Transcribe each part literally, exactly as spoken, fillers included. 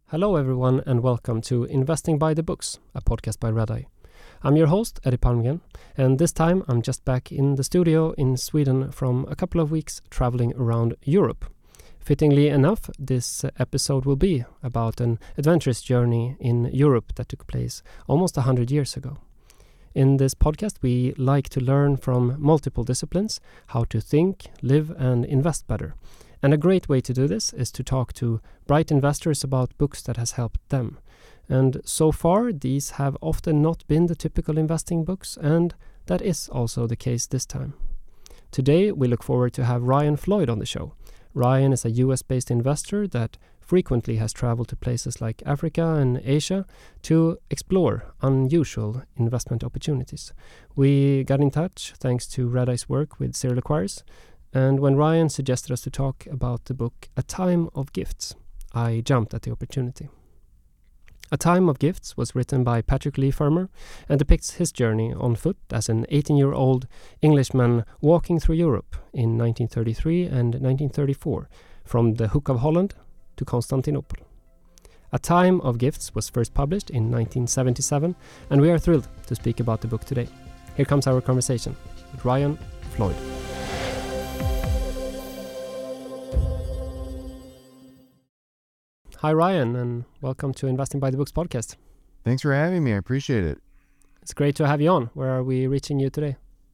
Hello everyone and welcome to Investing by the Books, a podcast by Redeye. I'm your host, Eddie Palmgren, and this time I'm just back in the studio in Sweden from a couple of weeks traveling around Europe. Fittingly enough, this episode will be about an adventurous journey in Europe that took place almost one hundred years ago. In this podcast, we like to learn from multiple disciplines how to think, live, and invest better. And a great way to do this is to talk to bright investors about books that has helped them. And so far, these have often not been the typical investing books, and that is also the case this time. Today, we look forward to have Ryan Floyd on the show. Ryan is a U S-based investor that frequently has traveled to places like Africa and Asia to explore unusual investment opportunities. We got in touch thanks to Redeye's work with Serial Acquirers, and when Ryan suggested us to talk about the book A Time of Gifts, I jumped at the opportunity. A Time of Gifts was written by Patrick Leigh Fermor and depicts his journey on foot as an eighteen-year-old Englishman walking through Europe in nineteen thirty-three and nineteen thirty-four, from the Hook of Holland to Constantinople. A Time of Gifts was first published in nineteen seventy-seven, and we are thrilled to speak about the book today. Here comes our conversation with Ryan Floyd. Hi, Ryan, and welcome to Investing by the Books podcast. Thanks for having me. I appreciate it. It's great to have you on. Where are we reaching you today?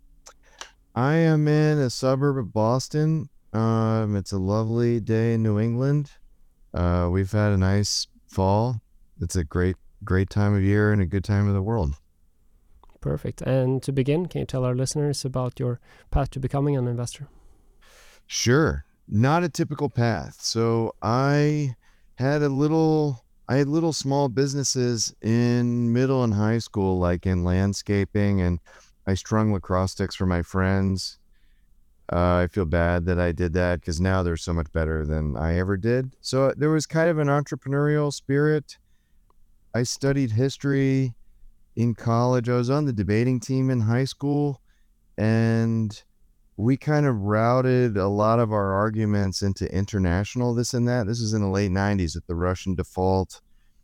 I am in a suburb of Boston. Um, it's a lovely day in New England. Uh, we've had a nice fall. It's a great, great time of year and a good time of the world. Perfect. And to begin, can you tell our listeners about your path to becoming an investor? Sure. Not a typical path. So I had a little, I had little small businesses in middle and high school, like in landscaping, and I strung lacrosse sticks for my friends. Uh, I feel bad that I did that because now they're so much better than I ever did. So there was kind of an entrepreneurial spirit. I studied history in college. I was on the debating team in high school, and we kind of routed a lot of our arguments into international this and that. This was in the late nineties at the Russian default,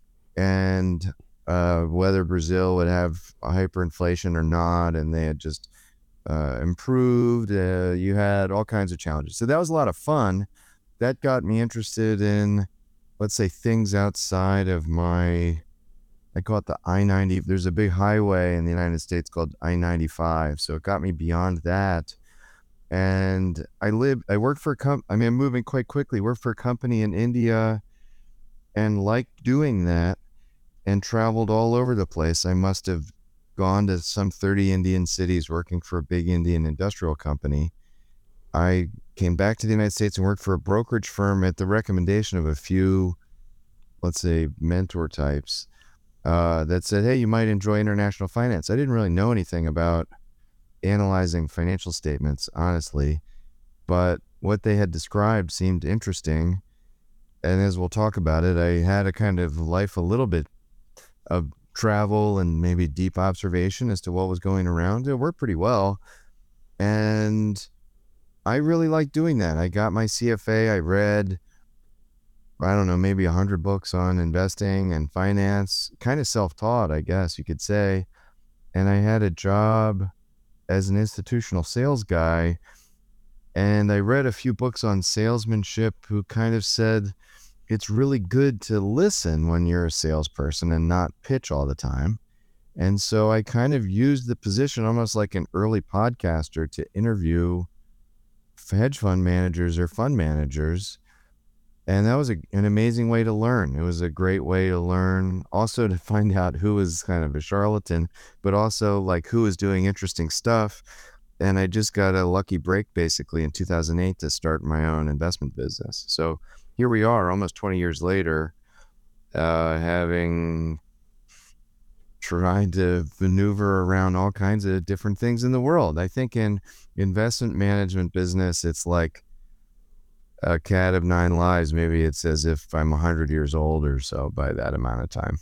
and uh, whether Brazil would have a hyperinflation or not, and they had just uh, improved. Uh, you had all kinds of challenges. So that was a lot of fun. That got me interested in, let's say, things outside of my, I call it the I ninety. There's a big highway in the United States called I ninety-five. So it got me beyond that. And I lived, I worked for a company, I mean, I'm moving quite quickly, worked for a company in India and liked doing that and traveled all over the place. I must have gone to some thirty Indian cities working for a big Indian industrial company. I came back to the United States and worked for a brokerage firm at the recommendation of a few, let's say, mentor types uh, that said, hey, you might enjoy international finance. I didn't really know anything about analyzing financial statements, honestly, but what they had described seemed interesting. And as we'll talk about it, I had a kind of life, a little bit of travel and maybe deep observation as to what was going around. It worked pretty well. And I really liked doing that. I got my C F A. I read, I don't know, maybe a hundred books on investing and finance, kind of self-taught, I guess you could say. And I had a job as an institutional sales guy, and I read a few books on salesmanship who kind of said it's really good to listen when you're a salesperson and not pitch all the time. And so I kind of used the position almost like an early podcaster to interview hedge fund managers or fund managers. And that was a, an amazing way to learn. It was a great way to learn, also to find out who was kind of a charlatan, but also like who was doing interesting stuff. And I just got a lucky break basically in two thousand eight to start my own investment business. So here we are almost twenty years later, uh, having tried to maneuver around all kinds of different things in the world. I think in investment management business, it's like a cat of nine lives. Maybe it's as if I'm one hundred years old or so by that amount of time.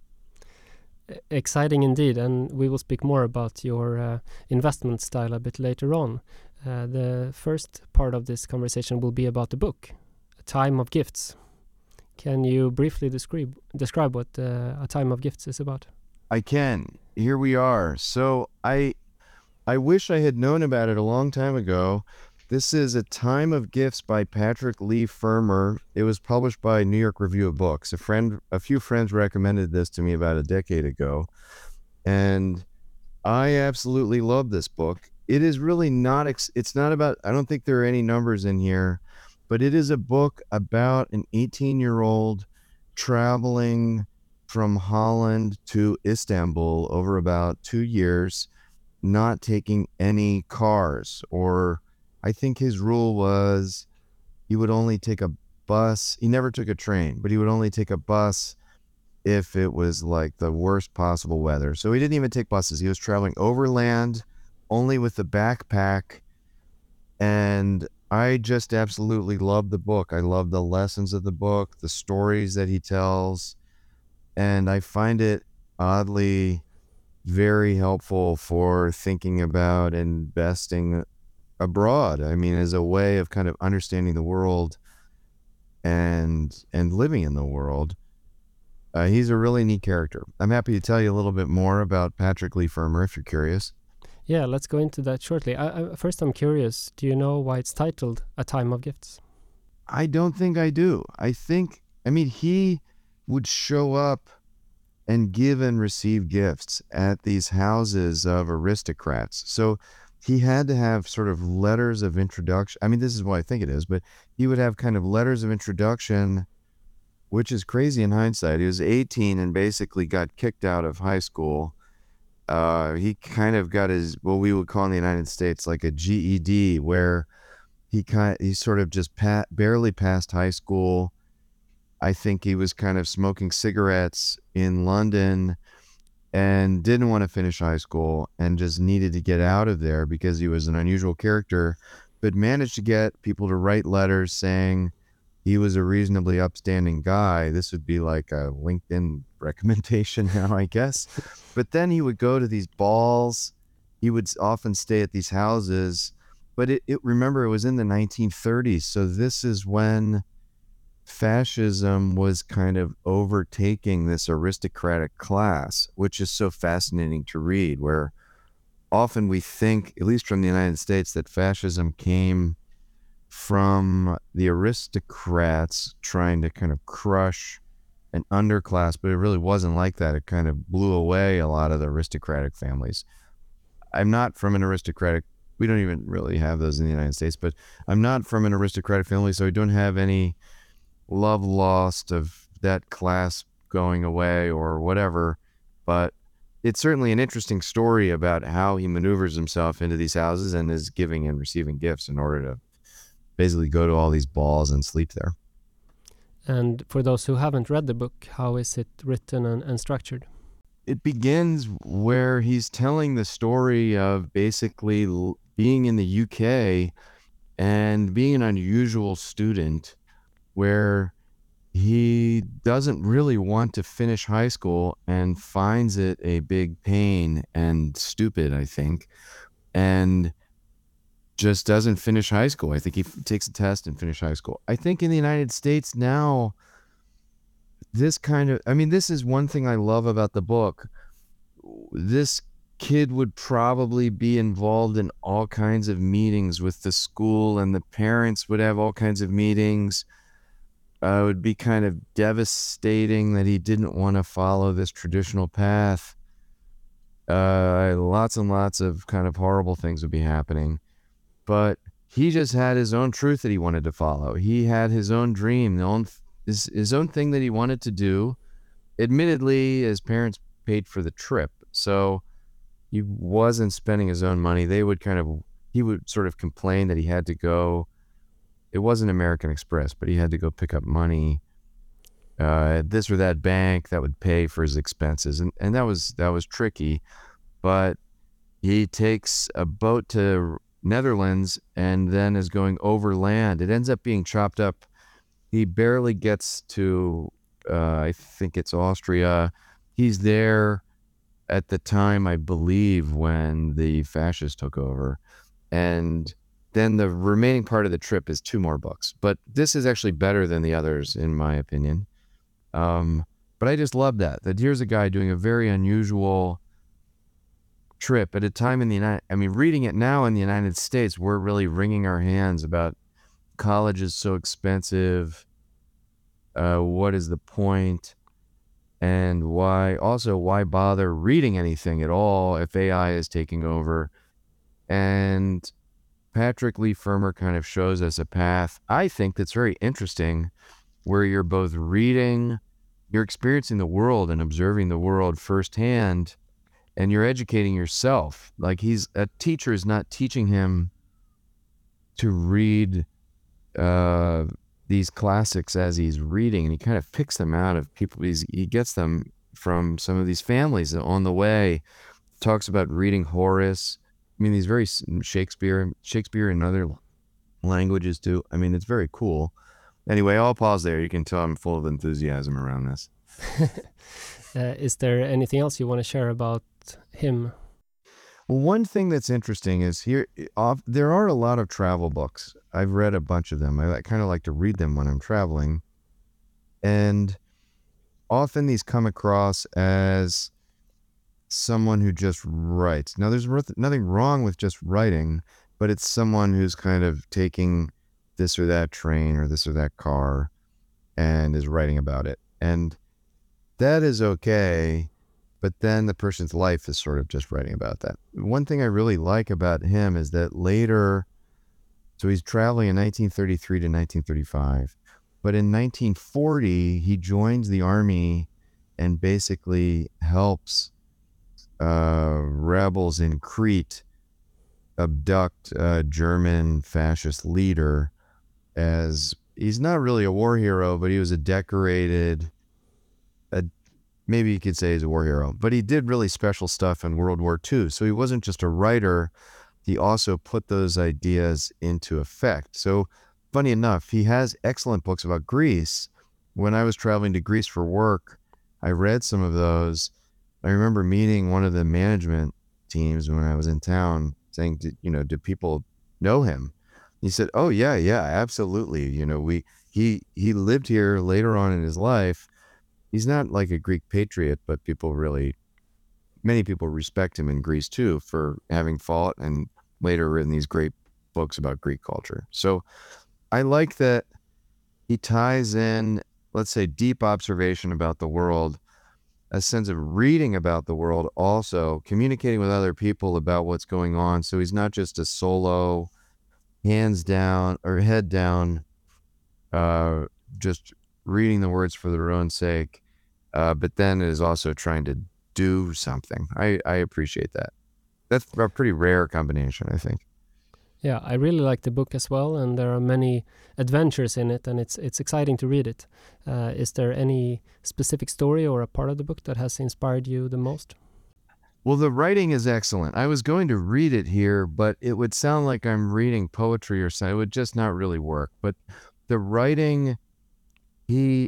Exciting indeed, and we will speak more about your uh, investment style a bit later on. Uh, the first part of this conversation will be about the book, A Time of Gifts. Can you briefly describe describe what uh, A Time of Gifts is about? I can. Here we are. So I I wish I had known about it a long time ago. This is A Time of Gifts by Patrick Leigh Fermor. It was published by New York Review of Books. A friend, a few friends recommended this to me about a decade ago, and I absolutely love this book. It is really not, ex- it's not about, I don't think there are any numbers in here, but it is a book about an eighteen-year-old traveling from Holland to Istanbul over about two years, not taking any cars, or I think his rule was he would only take a bus. He never took a train, but he would only take a bus if it was like the worst possible weather. So he didn't even take buses. He was traveling overland only with the backpack. And I just absolutely love the book. I love the lessons of the book, the stories that he tells. And I find it oddly very helpful for thinking about investing abroad. I mean, as a way of kind of understanding the world and and living in the world. Uh, he's a really neat character. I'm happy to tell you a little bit more about Patrick Leigh Fermor if you're curious. Yeah, let's go into that shortly. I, I, first, I'm curious, do you know why it's titled A Time of Gifts? I don't think I do. I think, I mean, he would show up and give and receive gifts at these houses of aristocrats. So he had to have sort of letters of introduction. I mean, this is what I think it is, but he would have kind of letters of introduction, which is crazy in hindsight. He was eighteen and basically got kicked out of high school. Uh, he kind of got his, what we would call in the United States, like a G E D, where he kind he sort of just pa- barely passed high school. I think he was kind of smoking cigarettes in London and didn't want to finish high school and just needed to get out of there because he was an unusual character, but managed to get people to write letters saying he was a reasonably upstanding guy. This would be like a LinkedIn recommendation now, I guess. But then he would go to these balls. He would often stay at these houses. But it, it remember, it was in the nineteen thirties. So this is when fascism was kind of overtaking this aristocratic class, which is so fascinating to read, where often we think, at least from the United States, that fascism came from the aristocrats trying to kind of crush an underclass, but it really wasn't like that. It kind of blew away a lot of the aristocratic families. I'm not from an aristocratic, we don't even really have those in the United States, but I'm not from an aristocratic family, so I don't have any love lost of that class going away or whatever. But it's certainly an interesting story about how he maneuvers himself into these houses and is giving and receiving gifts in order to basically go to all these balls and sleep there. And for those who haven't read the book, how is it written and, and structured? It begins where he's telling the story of basically l- being in the U K and being an unusual student, where he doesn't really want to finish high school and finds it a big pain and stupid, I think, and just doesn't finish high school. I think he f- takes a test and finish high school. I think in the United States now, this kind of, I mean, this is one thing I love about the book. This kid would probably be involved in all kinds of meetings with the school, and the parents would have all kinds of meetings. Uh, it would be kind of devastating that he didn't want to follow this traditional path. Uh, lots and lots of kind of horrible things would be happening. But he just had his own truth that he wanted to follow. He had his own dream, the own, his, his own thing that he wanted to do. Admittedly, his parents paid for the trip, so he wasn't spending his own money. They would kind of, he would sort of complain that he had to go, it wasn't American Express, but he had to go pick up money uh, at this or that bank that would pay for his expenses. And, and that was, that was tricky, but he takes a boat to Netherlands and then is going overland. It ends up being chopped up. He barely gets to, uh, I think it's Austria. He's there at the time, I believe, when the fascists took over. And then the remaining part of the trip is two more books. But this is actually better than the others, in my opinion. Um, but I just love that, that here's a guy doing a very unusual trip at a time in the United, I mean, reading it now in the United States, we're really wringing our hands about college is so expensive. Uh, what is the point? And why, also, why bother reading anything at all if A I is taking over? And Patrick Leigh Fermor kind of shows us a path, I think, that's very interesting, where you're both reading, you're experiencing the world and observing the world firsthand, and you're educating yourself. Like, he's a teacher is not teaching him to read uh, these classics as he's reading, and he kind of picks them out of people. He's, he gets them from some of these families on the way. Talks about reading Horace. I mean, these very Shakespeare, Shakespeare and other languages too. I mean, it's very cool. Anyway, I'll pause there. You can tell I'm full of enthusiasm around this. uh, is there anything else you want to share about him? Well, one thing that's interesting is here, off, there are a lot of travel books. I've read a bunch of them. I, I kind of like to read them when I'm traveling. And often these come across as someone who just writes. Now, there's nothing wrong with just writing, but it's someone who's kind of taking this or that train or this or that car and is writing about it. And that is okay, but then the person's life is sort of just writing about that. One thing I really like about him is that later, so he's traveling in nineteen thirty-three to nineteen thirty-five, but in nineteen forty, he joins the army and basically helps uh, rebels in Crete abduct a German fascist leader. As he's not really a war hero, but he was a decorated, a, maybe you could say he's a war hero, but he did really special stuff in World War Two. So he wasn't just a writer, he also put those ideas into effect. So funny enough, he has excellent books about Greece. When I was traveling to Greece for work, I read some of those. I remember meeting one of the management teams when I was in town saying, did, you know, do people know him? He said, oh, yeah, yeah, absolutely. You know, we he he lived here later on in his life. He's not like a Greek patriot, but people really, many people respect him in Greece, too, for having fought and later written these great books about Greek culture. So I like that he ties in, let's say, deep observation about the world, a sense of reading about the world, also communicating with other people about what's going on. So he's not just a solo, hands down or head down, uh, just reading the words for their own sake, uh, but then is also trying to do something. I, I appreciate that. That's a pretty rare combination, I think. Yeah, I really like the book as well, and there are many adventures in it, and it's it's exciting to read it. Uh, is there any specific story or a part of the book that has inspired you the most? Well, the writing is excellent. I was going to read it here, but it would sound like I'm reading poetry or something. It would just not really work. But the writing, he,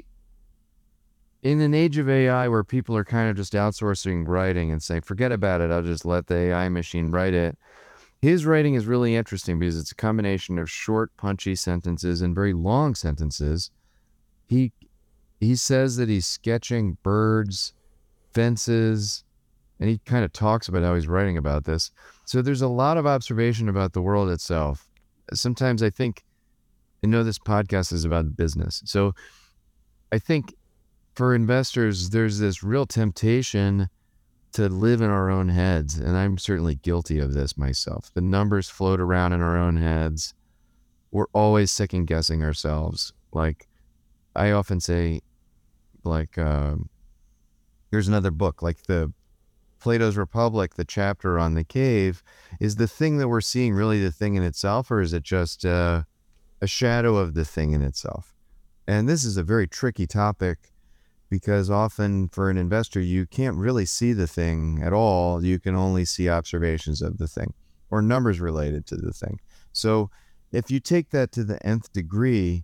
in an age of A I where people are kind of just outsourcing writing and saying, forget about it, I'll just let the A I machine write it. His writing is really interesting because it's a combination of short, punchy sentences and very long sentences. He he says that he's sketching birds, fences, and he kind of talks about how he's writing about this. So there's a lot of observation about the world itself. Sometimes I think, I know this podcast is about business. So I think for investors, there's this real temptation to live in our own heads. And I'm certainly guilty of this myself. The numbers float around in our own heads. We're always second guessing ourselves. Like I often say, like, um, here's another book, like the Plato's Republic, the chapter on the cave. Is the thing that we're seeing really the thing in itself, or is it just uh, a shadow of the thing in itself? And this is a very tricky topic because often for an investor, you can't really see the thing at all. You can only see observations of the thing or numbers related to the thing. So if you take that to the nth degree,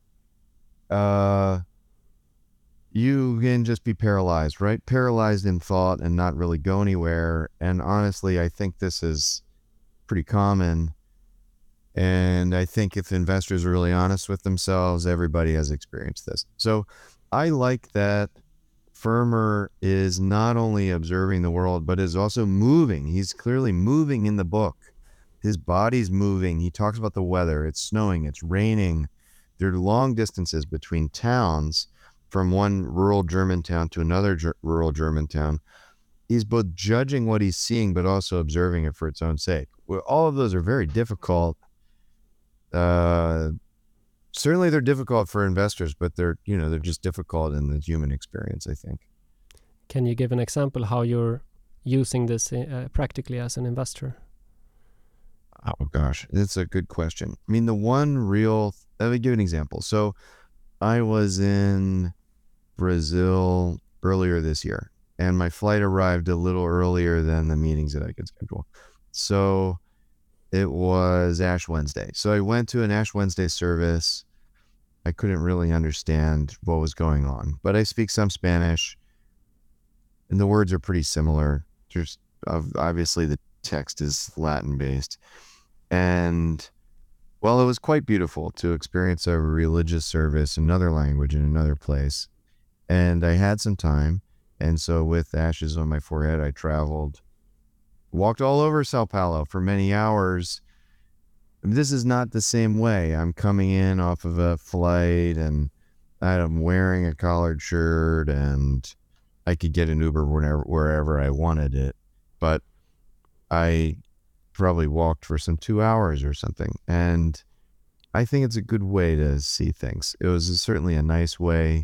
uh, you can just be paralyzed, right? Paralyzed in thought and not really go anywhere. And honestly, I think this is pretty common. And I think if investors are really honest with themselves, everybody has experienced this. So I like that Firmer is not only observing the world, but is also moving. He's clearly moving in the book. His body's moving. He talks about the weather. It's snowing. It's raining. There are long distances between towns, from one rural German town to another ger- rural German town. He's both judging what he's seeing, but also observing it for its own sake. Well, all of those are very difficult. Uh, certainly they're difficult for investors, but they're, you know, they're just difficult in the human experience, I think. Can you give an example how you're using this uh, practically as an investor? Oh gosh, that's a good question. I mean, the one real, let me give an example. So I was in Brazil earlier this year, and my flight arrived a little earlier than the meetings that I could schedule. So it was Ash Wednesday. So I went to an Ash Wednesday service. I couldn't really understand what was going on, but I speak some Spanish, and the words are pretty similar. Just obviously the text is Latin based. And well, it was quite beautiful to experience a religious service in another language in another place. And I had some time. And so with ashes on my forehead, I traveled, walked all over Sao Paulo for many hours. This is not the same way. I'm coming in off of a flight and I'm wearing a collared shirt and I could get an Uber whenever, wherever I wanted it. But I probably walked for some two hours or something. And I think it's a good way to see things. It was certainly a nice way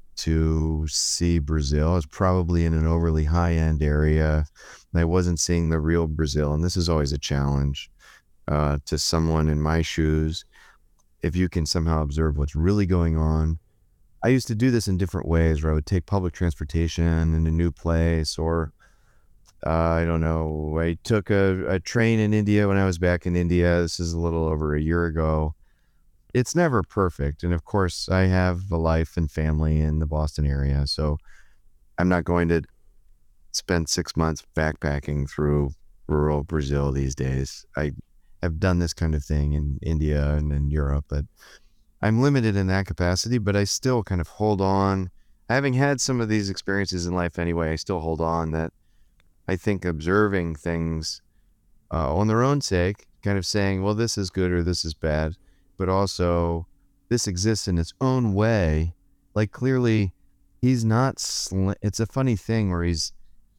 to see Brazil. I was probably in an overly high-end area. I wasn't seeing the real Brazil. And this is always a challenge uh, to someone in my shoes. If you can somehow observe what's really going on. I used to do this in different ways, where I would take public transportation in a new place, or Uh, I don't know. I took a, a train in India when I was back in India. This is a little over a year ago. It's never perfect. And of course, I have a life and family in the Boston area. So I'm not going to spend six months backpacking through rural Brazil these days. I have done this kind of thing in India and in Europe, but I'm limited in that capacity, but I still kind of hold on. Having had some of these experiences in life anyway, I still hold on that I think observing things uh, on their own sake, kind of saying, well, this is good or this is bad, but also this exists in its own way. Like clearly he's not, sl- it's a funny thing where he's,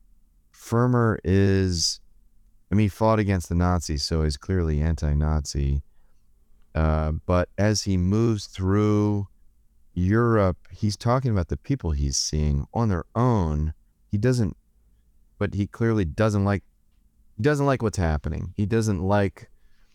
Firmer is, I mean, he fought against the Nazis, so he's clearly anti-Nazi. Uh, but as he moves through Europe, he's talking about the people he's seeing on their own. He doesn't, but he clearly doesn't like, he doesn't like what's happening. He doesn't like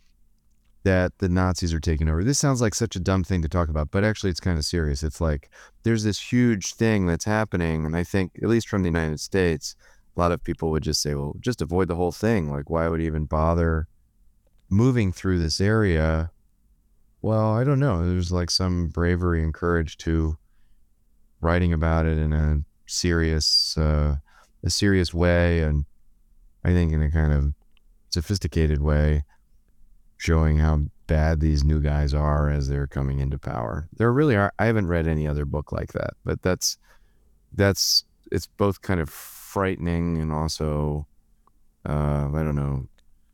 that the Nazis are taking over. This sounds like such a dumb thing to talk about, but actually it's kind of serious. It's like, there's this huge thing that's happening. And I think, at least from the United States, a lot of people would just say, well, just avoid the whole thing. Like, why would he even bother moving through this area? Well, I don't know. There's like some bravery and courage to writing about it in a serious, uh, a serious way, and I think in a kind of sophisticated way, showing how bad these new guys are as they're coming into power. There really are. I haven't read any other book like that, but that's that's it's both kind of frightening and also uh, I don't know.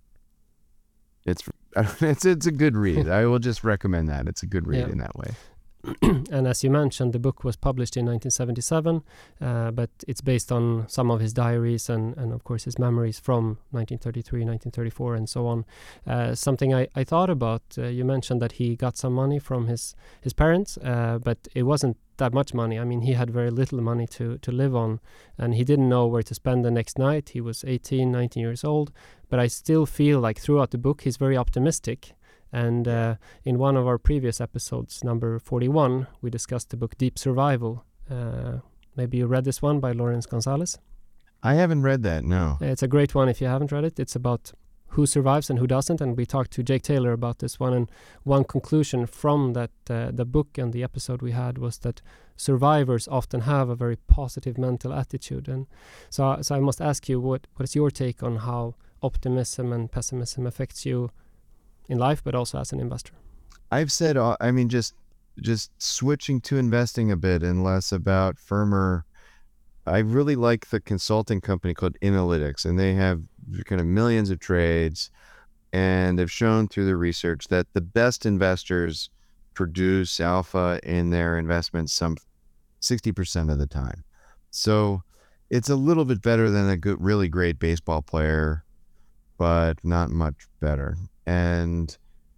It's it's it's a good read. I will just recommend that. It's a good read yeah. in that way. And as you mentioned, the book was published in nineteen seventy-seven, uh, but it's based on some of his diaries and, and of course his memories from nineteen thirty-three, nineteen thirty-four and so on. Uh, something I, I thought about, uh, you mentioned that he got some money from his, his parents, uh, but it wasn't that much money. I mean, he had very little money to, to live on, and he didn't know where to spend the next night. He was eighteen, nineteen years old, but I still feel like throughout the book he's very optimistic. And uh, in one of our previous episodes, number forty-one, we discussed the book Deep Survival. Uh, maybe you read this one by Lawrence Gonzalez? I haven't read that, no. It's a great one if you haven't read it. It's about who survives and who doesn't, and we talked to Jake Taylor about this one, and one conclusion from that uh, the book and the episode we had was that survivors often have a very positive mental attitude. And so, so I must ask you, what what is your take on how optimism and pessimism affects you in life, but also as an investor? I've said, I mean, just just switching to investing a bit and less about firmer. I really like the consulting company called Inalytics, and they have kind of millions of trades, and they've shown through the research that the best investors produce alpha in their investments some sixty percent of the time. So it's a little bit better than a good, really great baseball player, but not much better. And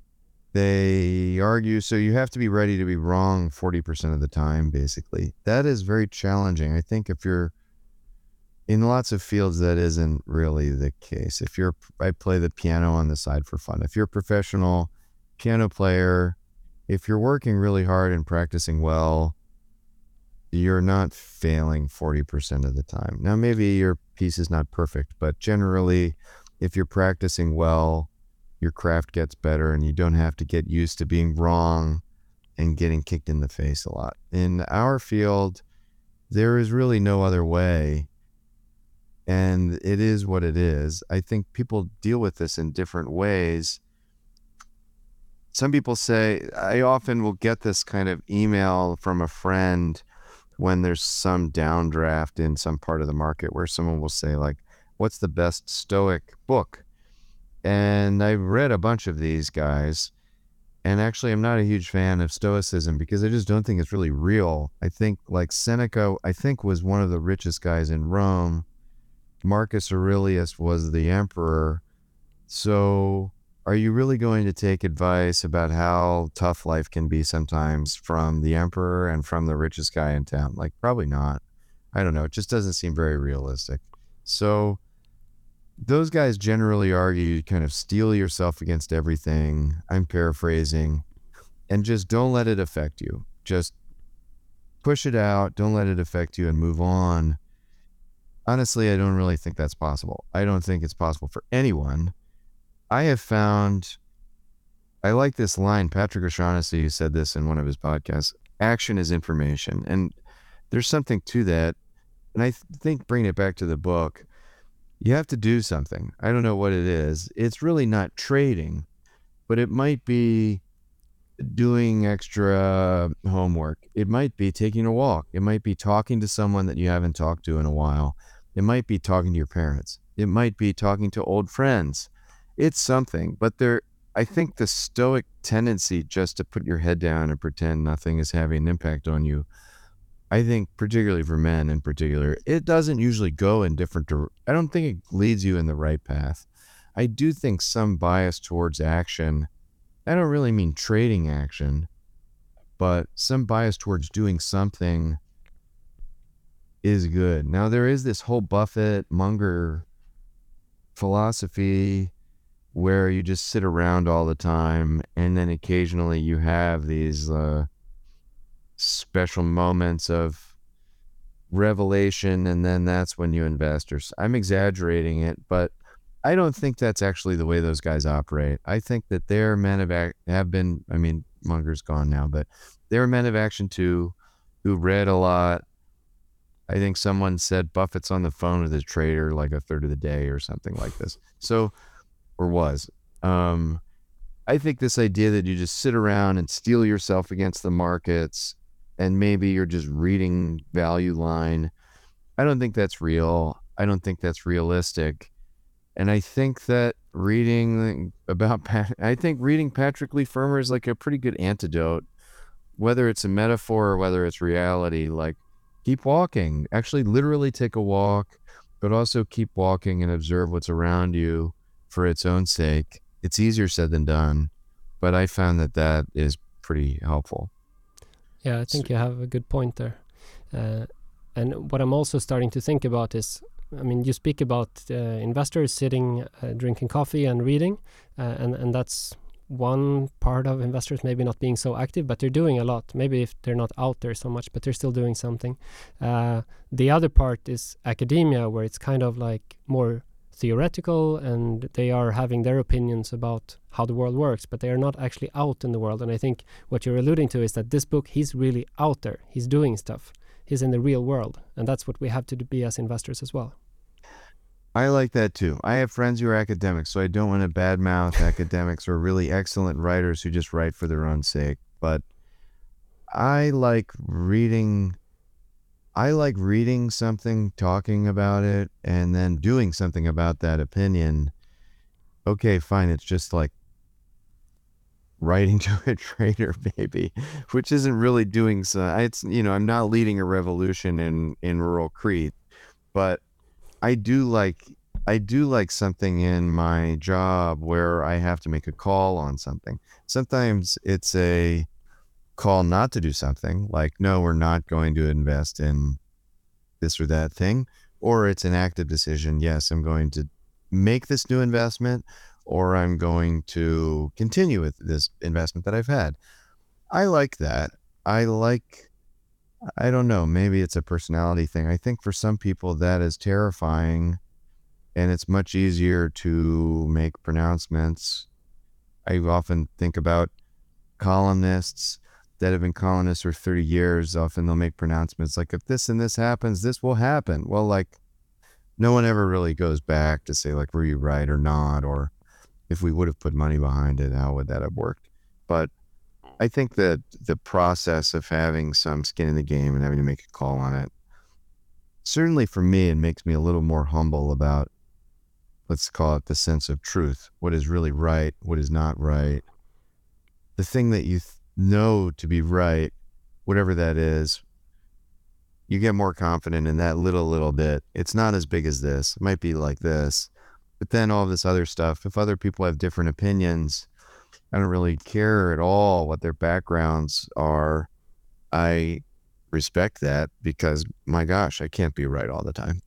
they argue, so you have to be ready to be wrong forty percent of the time, basically. That is very challenging. I think if you're in lots of fields, that isn't really the case. If you're, I play the piano on the side for fun. If you're a professional piano player, if you're working really hard and practicing well, you're not failing forty percent of the time. Now, maybe your piece is not perfect, but generally, if you're practicing well, your craft gets better and you don't have to get used to being wrong and getting kicked in the face a lot. In our field, there is really no other way, and it is what it is. I think people deal with this in different ways. Some people say, I often will get this kind of email from a friend when there's some downdraft in some part of the market where someone will say, like, what's the best Stoic book? And I've read a bunch of these guys, and actually I'm not a huge fan of Stoicism because I just don't think it's really real. I think, like, Seneca, I think, was one of the richest guys in Rome. Marcus Aurelius was the emperor. So are you really going to take advice about how tough life can be sometimes from the emperor and from the richest guy in town? Like, probably not. I don't know. It just doesn't seem very realistic. So those guys generally argue you kind of steel yourself against everything. I'm paraphrasing. And just don't let it affect you. Just push it out. Don't let it affect you and move on. Honestly, I don't really think that's possible. I don't think it's possible for anyone. I have found, I like this line, Patrick O'Shaughnessy said this in one of his podcasts, action is information. And there's something to that. And I th- think bringing it back to the book, you have to do something. I don't know what it is. It's really not trading, but it might be doing extra homework. It might be taking a walk. It might be talking to someone that you haven't talked to in a while. It might be talking to your parents. It might be talking to old friends. It's something, but there, I think the Stoic tendency just to put your head down and pretend nothing is having an impact on you, I think particularly for men in particular, it doesn't usually go in different, dir- I don't think it leads you in the right path. I do think some bias towards action, I don't really mean trading action, but some bias towards doing something is good. Now, there is this whole Buffett Munger philosophy where you just sit around all the time, and then occasionally you have these uh, special moments of revelation, and then that's when you invest. Or I'm exaggerating it, but I don't think that's actually the way those guys operate. I think that they're men of act have been, I mean, Munger's gone now, but they're men of action too, who read a lot. I think someone said Buffett's on the phone with his trader like a third of the day or something like this. So, or was. Um, I think this idea that you just sit around and steel yourself against the markets and maybe you're just reading Value Line, I don't think that's real. I don't think that's realistic. And I think that reading about, Pat, I think reading Patrick Leigh Fermor is like a pretty good antidote, whether it's a metaphor or whether it's reality. Like, keep walking, actually literally take a walk, but also keep walking and observe what's around you for its own sake. It's easier said than done, but I found that that is pretty helpful. Yeah, I think you have a good point there. Uh, and what I'm also starting to think about is, I mean, you speak about uh, investors sitting, uh, drinking coffee and reading, uh, and, and that's one part of investors maybe not being so active, but they're doing a lot. Maybe if they're not out there so much, but they're still doing something. Uh, the other part is academia, where it's kind of like more theoretical, and they are having their opinions about how the world works, but they are not actually out in the world. And I think what you're alluding to is that this book, he's really out there. He's doing stuff. He's in the real world. And that's what we have to be as investors as well. I like that too. I have friends who are academics, so I don't want to badmouth academics or really excellent writers who just write for their own sake. But I like reading. I like reading something, talking about it, and then doing something about that opinion. Okay, fine. It's just like writing to a trader, maybe, which isn't really doing so. It's, you know, I'm not leading a revolution in, in rural Crete, but I do like, I do like something in my job where I have to make a call on something. Sometimes it's a call not to do something, like, no, we're not going to invest in this or that thing, or it's an active decision. Yes, I'm going to make this new investment, or I'm going to continue with this investment that I've had. I like that. I like, I don't know, maybe it's a personality thing. I think for some people that is terrifying, and it's much easier to make pronouncements. I often think about columnists that have been columnists for thirty years. Often they'll make pronouncements like, if this and this happens, this will happen. Well, like, no one ever really goes back to say, like, were you right or not? Or if we would have put money behind it, how would that have worked? But I think that the process of having some skin in the game and having to make a call on it, certainly for me, it makes me a little more humble about, let's call it the sense of truth. What is really right? What is not right? The thing that you th- know to be right, whatever that is, you get more confident in that little, little bit. It's not as big as this. It might be like this. But then all this other stuff, if other people have different opinions, I don't really care at all what their backgrounds are. I respect that because, my gosh, I can't be right all the time.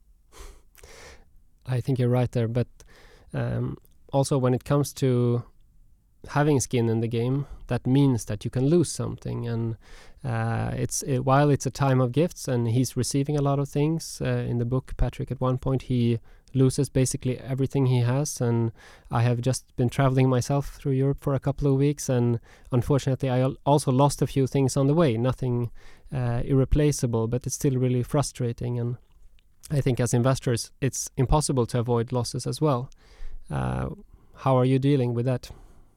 I think you're right there. But um, also when it comes to having skin in the game, that means that you can lose something. And uh, it's it, while it's a time of gifts and he's receiving a lot of things, uh, in the book, Patrick, at one point, he loses basically everything he has. And I have just been traveling myself through Europe for a couple of weeks, and unfortunately I al- also lost a few things on the way. Nothing uh, irreplaceable, but it's still really frustrating. And I think as investors it's impossible to avoid losses as well. Uh, how are you dealing with that?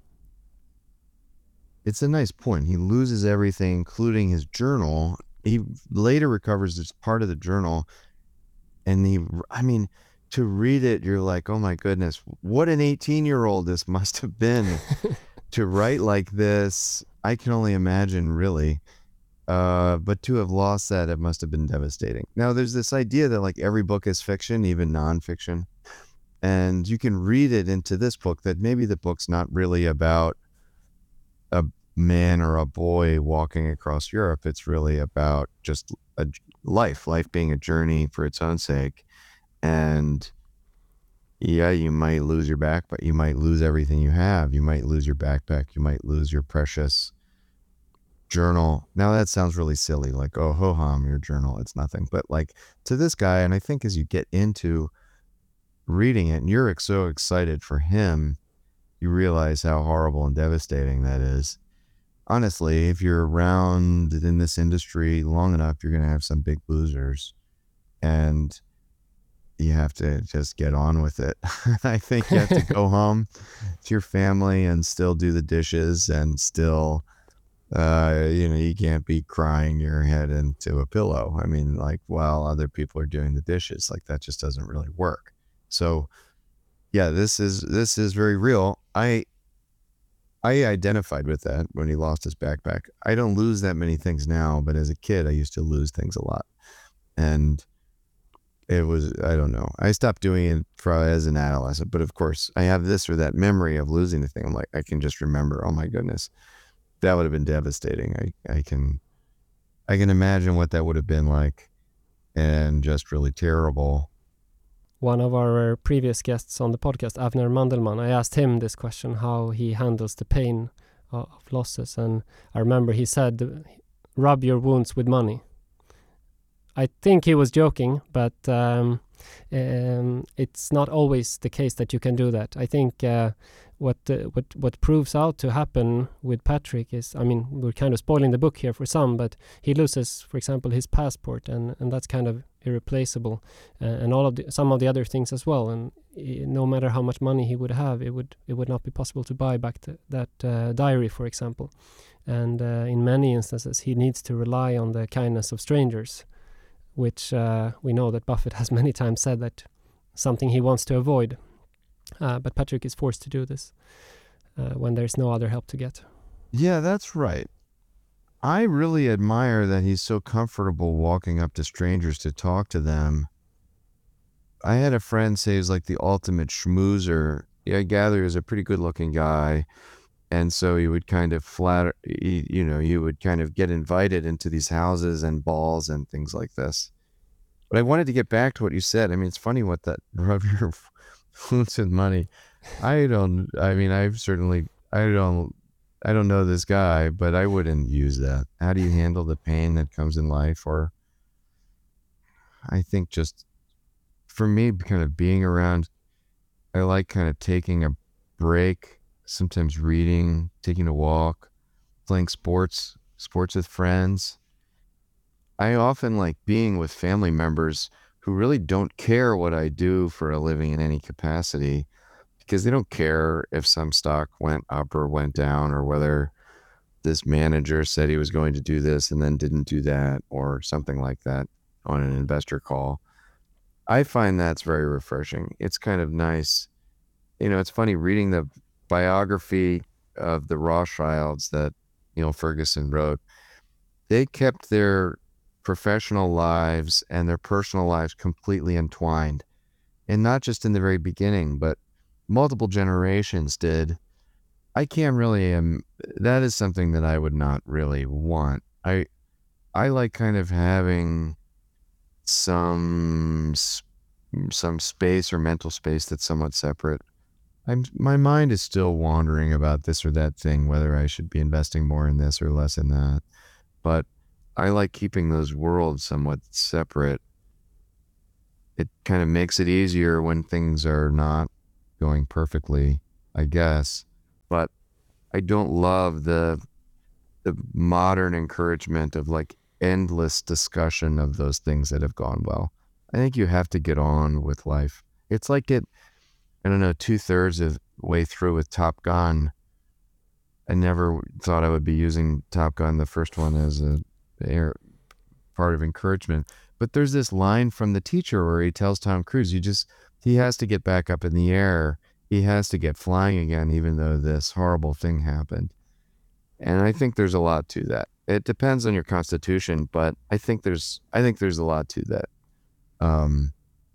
It's a nice point. He loses everything, including his journal. He later recovers this part of the journal, and he, I mean, to read it, you're like, oh my goodness, what an eighteen-year-old this must have been to write like this. I can only imagine, really. Uh, but to have lost that, it must have been devastating. Now, there's this idea that like every book is fiction, even nonfiction, and you can read it into this book that maybe the book's not really about a man or a boy walking across Europe. It's really about just a life, life being a journey for its own sake. And yeah, you might lose your back, but you might lose everything you have. You might lose your backpack. You might lose your precious journal. Now that sounds really silly, like, oh, ho hum, your journal, it's nothing. But like to this guy, and I think as you get into reading it and you're so excited for him, you realize how horrible and devastating that is. Honestly, if you're around in this industry long enough, you're going to have some big losers, and you have to just get on with it. I think you have to go home to your family and still do the dishes, and still, uh, you know, you can't be crying your head into a pillow. I mean, like, while other people are doing the dishes, like that just doesn't really work. So yeah, this is, this is very real. I, I identified with that when he lost his backpack. I don't lose that many things now, but as a kid, I used to lose things a lot. And it was, I don't know, I stopped doing it for, as an adolescent, but of course I have this or that memory of losing the thing. I'm like, I can just remember, oh my goodness, that would have been devastating. I, I can, I can imagine what that would have been like, and just really terrible. One of our previous guests on the podcast, Avner Mandelman, I asked him this question, how he handles the pain of losses. And I remember he said, rub your wounds with money. I think he was joking, but um, um, it's not always the case that you can do that. I think uh, what uh, what what proves out to happen with Patrick is, I mean, we're kind of spoiling the book here for some, but he loses, for example, his passport, and, and that's kind of irreplaceable, uh, and all of the, some of the other things as well. And uh, no matter how much money he would have, it would it would not be possible to buy back the, that uh, diary, for example. And uh, in many instances, he needs to rely on the kindness of strangers, which uh, we know that Buffett has many times said that something he wants to avoid. Uh, but Patrick is forced to do this uh, when there's no other help to get. Yeah, that's right. I really admire that he's so comfortable walking up to strangers to talk to them. I had a friend say he's like the ultimate schmoozer. I gather he's a pretty good looking guy. And so he would kind of flatter, he, you know, you would kind of get invited into these houses and balls and things like this. But I wanted to get back to what you said. I mean, it's funny what that rub your influence and money. I don't, I mean, I've certainly, I don't, I don't know this guy, but I wouldn't use that. How do you handle the pain that comes in life? Or I think just for me, kind of being around, I like kind of taking a break, sometimes reading, taking a walk, playing sports, sports with friends. I often like being with family members who really don't care what I do for a living in any capacity, because they don't care if some stock went up or went down, or whether this manager said he was going to do this and then didn't do that, or something like that on an investor call. I find that's very refreshing. It's kind of nice. You know, it's funny reading the biography of the Rothschilds that Neil Ferguson wrote. They kept their professional lives and their personal lives completely entwined. And not just in the very beginning, but multiple generations did. I can't really, um, that is something that I would not really want. I, I like kind of having some, some space or mental space that's somewhat separate. I'm, my mind is still wandering about this or that thing, whether I should be investing more in this or less in that. But I like keeping those worlds somewhat separate. It kind of makes it easier when things are not going perfectly, I guess. But I don't love the the modern encouragement of like endless discussion of those things that have gone well. I think you have to get on with life. It's like it, I don't know, two thirds of the way through with Top Gun. I never thought I would be using Top Gun, the first one, as a air, part of encouragement. But there's this line from the teacher where he tells Tom Cruise, you just, he has to get back up in the air. He has to get flying again, even though this horrible thing happened. And I think there's a lot to that. It depends on your constitution, but I think there's, I think there's a lot to that. Um,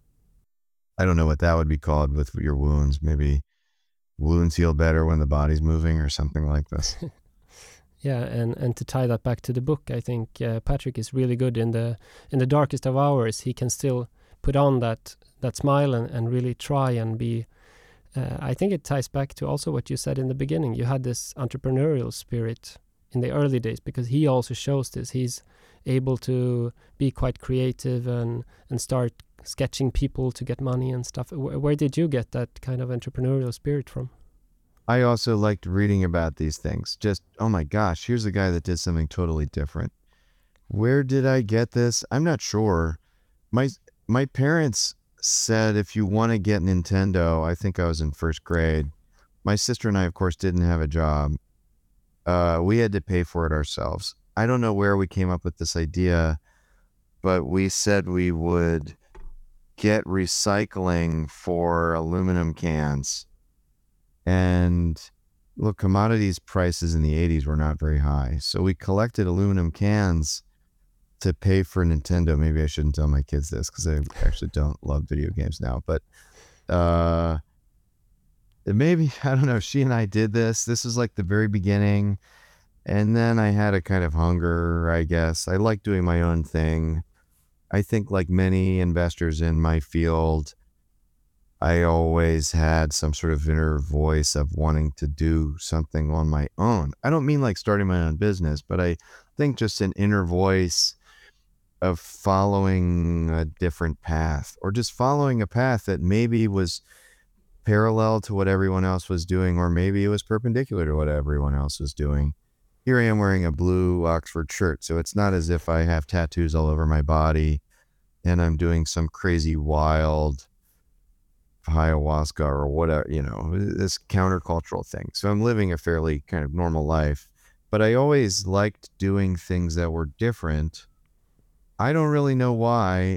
I don't know what that would be called with your wounds. Maybe wounds heal better when the body's moving or something like this. Yeah, and, and to tie that back to the book, I think uh, Patrick is really good in the in the darkest of hours. He can still put on that that smile and, and really try and be. Uh, I think it ties back to also what you said in the beginning. You had this entrepreneurial spirit in the early days, because he also shows this. He's able to be quite creative and and start sketching people to get money and stuff. Where, where did you get that kind of entrepreneurial spirit from? I also liked reading about these things. Just, oh my gosh, here's a guy that did something totally different. Where did I get this? I'm not sure. My my parents said, if you want to get Nintendo, I think I was in first grade. My sister and I, of course, didn't have a job. Uh, we had to pay for it ourselves. I don't know where we came up with this idea, but we said we would get recycling for aluminum cans. And look, commodities prices in the eighties were not very high. So we collected aluminum cans to pay for Nintendo. Maybe I shouldn't tell my kids this because I actually don't love video games now. But uh, maybe, I don't know, she and I did this. This was like the very beginning. And then I had a kind of hunger, I guess. I like doing my own thing. I think like many investors in my field, I always had some sort of inner voice of wanting to do something on my own. I don't mean like starting my own business, but I think just an inner voice of following a different path, or just following a path that maybe was parallel to what everyone else was doing, or maybe it was perpendicular to what everyone else was doing. Here I am wearing a blue Oxford shirt, so it's not as if I have tattoos all over my body and I'm doing some crazy wild ayahuasca or whatever, you know, this countercultural thing. So I'm living a fairly kind of normal life. but I always liked doing things that were different. I don't really know why.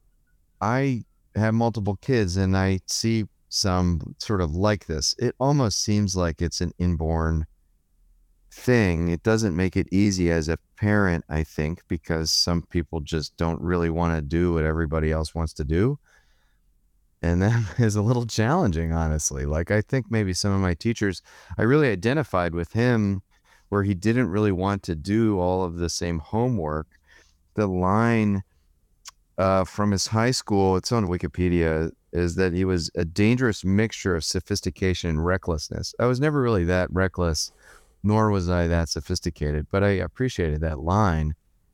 I have multiple kids and I see some sort of like this. It almost seems like it's an inborn thing. It doesn't make it easy as a parent, I think, because some people just don't really want to do what everybody else wants to do. And that is a little challenging, honestly. Like, I think maybe some of my teachers, I really identified with him where he didn't really want to do all of the same homework. The line uh, from his high school, it's on Wikipedia, is that he was a dangerous mixture of sophistication and recklessness. I was never really that reckless, nor was I that sophisticated, but I appreciated that line.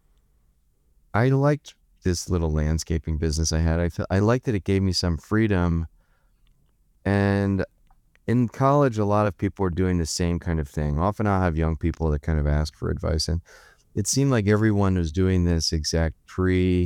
I liked this little landscaping business I had. I felt, I liked that it gave me some freedom. And in college, a lot of people are doing the same kind of thing. Often I'll have young people that kind of ask for advice. And it seemed like everyone was doing this exact pre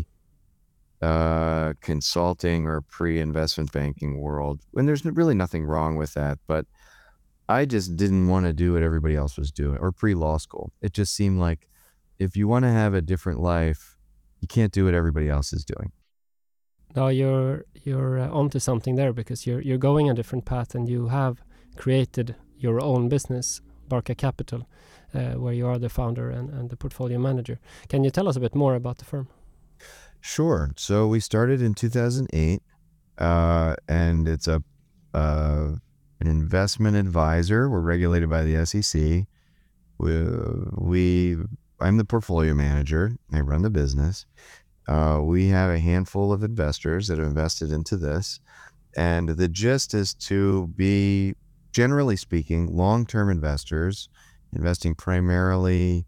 uh, consulting or pre-investment banking world. And there's really nothing wrong with that. But I just didn't want to do what everybody else was doing, or pre-law school. It just seemed like if you want to have a different life, you can't do what everybody else is doing. Now you're you're uh, onto something there, because you're you're going a different path, and you have created your own business, Barca Capital, uh, where you are the founder and, and the portfolio manager. Can you tell us a bit more about the firm? Sure. So we started in two thousand eight, uh, and it's a uh, an investment advisor. We're regulated by the S E C. We, we I'm the portfolio manager. I run the business. Uh, we have a handful of investors that have invested into this. And the gist is to be, generally speaking, long-term investors, investing primarily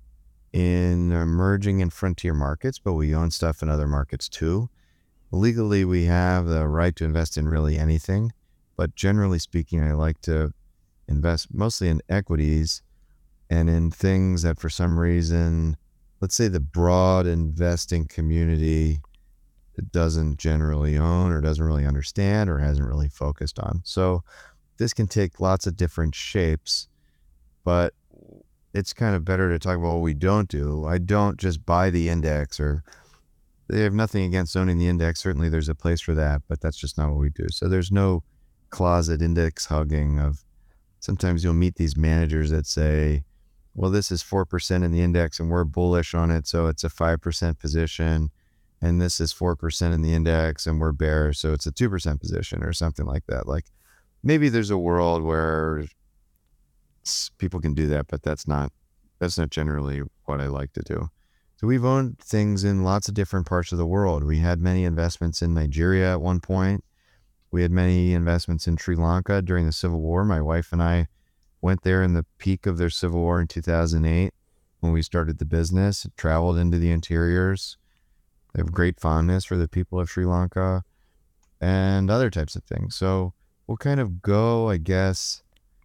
in emerging and frontier markets, but we own stuff in other markets too. Legally, we have the right to invest in really anything, but generally speaking, I like to invest mostly in equities and in things that for some reason, let's say the broad investing community doesn't generally own or doesn't really understand or hasn't really focused on. So this can take lots of different shapes, but it's kind of better to talk about what we don't do. I don't just buy the index, or they have nothing against owning the index. Certainly there's a place for that, but that's just not what we do. So there's no closet index hugging of, sometimes you'll meet these managers that say, well, this is four percent in the index and we're bullish on it, so it's a five percent position. And this is four percent in the index and we're bearish, so it's a two percent position, or something like that. Like, maybe there's a world where people can do that, but that's not, that's not generally what I like to do. So we've owned things in lots of different parts of the world. We had many investments in Nigeria at one point. We had many investments in Sri Lanka during the Civil War. My wife and I went there in the peak of their civil war in two thousand eight when we started the business, traveled into the interiors. I have great fondness for the people of Sri Lanka and other types of things. So we'll kind of go, I guess,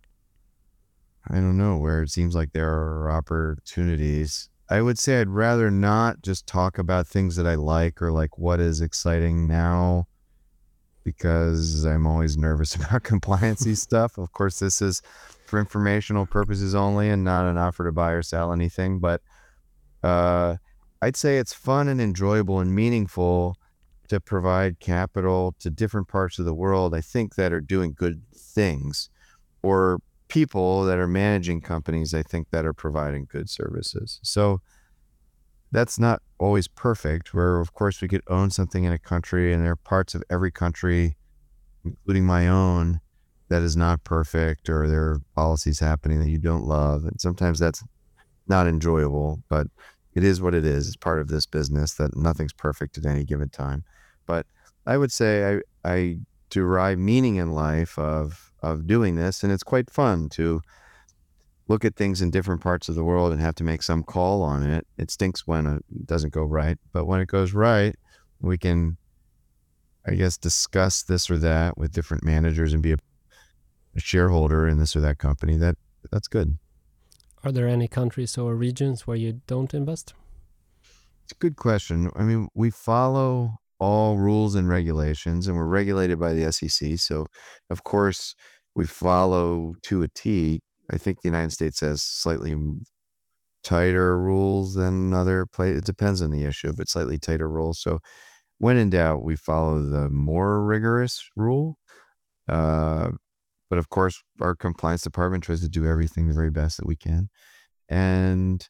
I don't know, where it seems like there are opportunities. I would say I'd rather not just talk about things that I like or like what is exciting now, because I'm always nervous about compliancy stuff. Of course, this is for informational purposes only and not an offer to buy or sell anything. But uh, I'd say it's fun and enjoyable and meaningful to provide capital to different parts of the world, I think, that are doing good things, or people that are managing companies, I think, that are providing good services. So that's not always perfect, where of course we could own something in a country and there are parts of every country, including my own, that is not perfect, or there are policies happening that you don't love. And sometimes that's not enjoyable, but it is what it is. It's part of this business that nothing's perfect at any given time. But I would say I, I derive meaning in life of, of doing this. And it's quite fun to look at things in different parts of the world and have to make some call on it. It stinks when it doesn't go right, but when it goes right, we can, I guess, discuss this or that with different managers and be a, a shareholder in this or that company. That that's good. Are there any countries or regions where you don't invest? It's a good question. I mean, we follow all rules and regulations, and we're regulated by the S E C. So, of course, we follow to a T. I think the United States has slightly tighter rules than other play. It depends on the issue, but slightly tighter rules. So when in doubt, we follow the more rigorous rule. Uh, but of course, our compliance department tries to do everything the very best that we can. And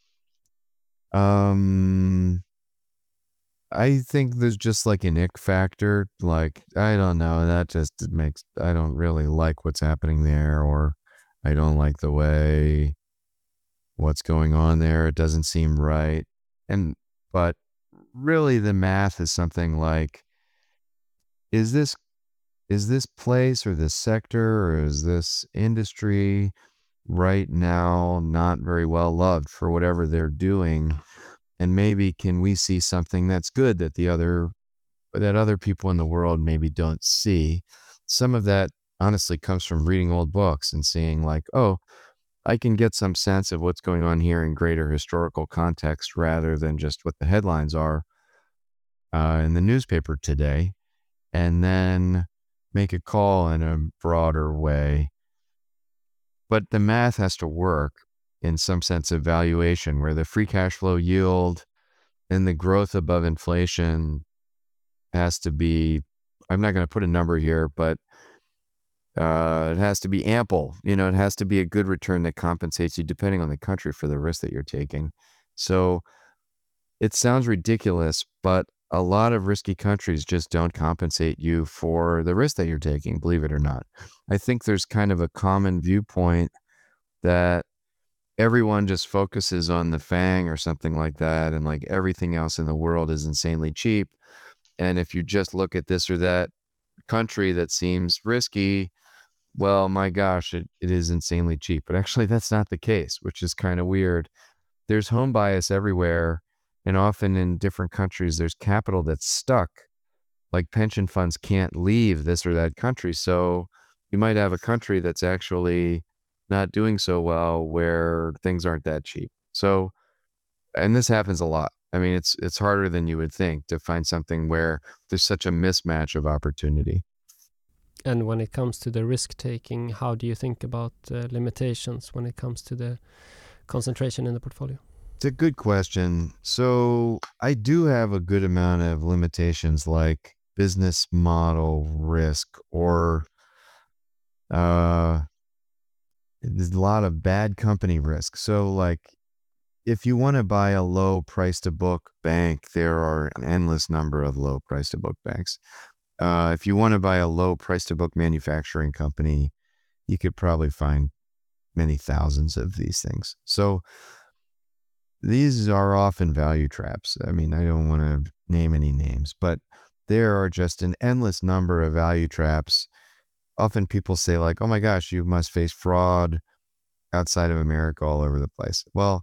um, I think there's just like an ick factor. Like, I don't know, that just makes, I don't really like what's happening there, or I don't like the way what's going on there. It doesn't seem right. And, but really the math is something like, is this, is this place or this sector or is this industry right now not very well loved for whatever they're doing? And maybe can we see something that's good that the other that other people in the world maybe don't see? Some of that honestly comes from reading old books and seeing like, oh, I can get some sense of what's going on here in greater historical context rather than just what the headlines are uh, in the newspaper today, and then make a call in a broader way. But the math has to work in some sense of valuation, where the free cash flow yield and the growth above inflation has to be, I'm not going to put a number here, but uh, it has to be ample. You know, it has to be a good return that compensates you depending on the country for the risk that you're taking. So it sounds ridiculous, but a lot of risky countries just don't compensate you for the risk that you're taking, believe it or not. I think there's kind of a common viewpoint that everyone just focuses on the FANG or something like that, and like everything else in the world is insanely cheap. And if you just look at this or that country that seems risky, well, my gosh, it, it is insanely cheap. But actually, that's not the case, which is kind of weird. There's home bias everywhere. And often in different countries, there's capital that's stuck. Like pension funds can't leave this or that country. So you might have a country that's actually not doing so well where things aren't that cheap. So, and this happens a lot. I mean, it's it's harder than you would think to find something where there's such a mismatch of opportunity. And when it comes to the risk taking, how do you think about uh, limitations when it comes to the concentration in the portfolio? It's a good question. So I do have a good amount of limitations, like business model risk, or uh, there's a lot of bad company risk. So like, if you want to buy a low price to book bank, there are an endless number of low price to book banks. Uh, if you want to buy a low price to book manufacturing company, you could probably find many thousands of these things. So these are often value traps. I mean, I don't want to name any names, but there are just an endless number of value traps. Often people say like, oh my gosh, you must face fraud outside of America all over the place. Well,